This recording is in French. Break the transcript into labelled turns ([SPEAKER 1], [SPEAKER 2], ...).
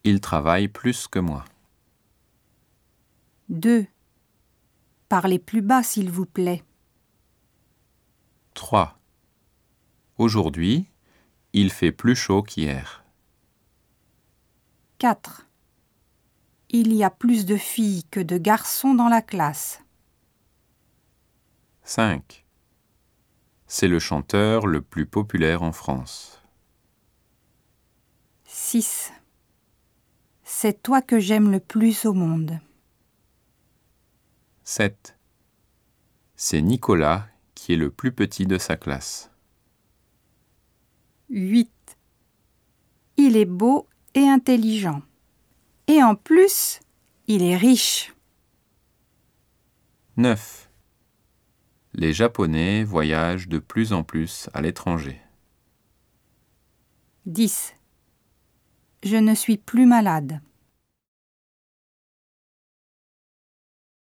[SPEAKER 1] Il travaille plus que moi.
[SPEAKER 2] 2. Parlez plus bas, s'il vous plaît.
[SPEAKER 1] 3. Aujourd'hui, il fait plus chaud qu'hier.
[SPEAKER 2] 4. Il y a plus de filles que de garçons dans la classe.
[SPEAKER 1] 5. C'est le chanteur le plus populaire en France.
[SPEAKER 2] 6. C'est toi que j'aime le plus au monde.
[SPEAKER 1] 7. C'est Nicolas qui est le plus petit de sa classe.
[SPEAKER 2] 8. Il est beau et intelligent. Et en plus, il est riche.
[SPEAKER 1] 9. Les Japonais voyagent de plus en plus à l'étranger.
[SPEAKER 2] 10. Je ne suis plus malade.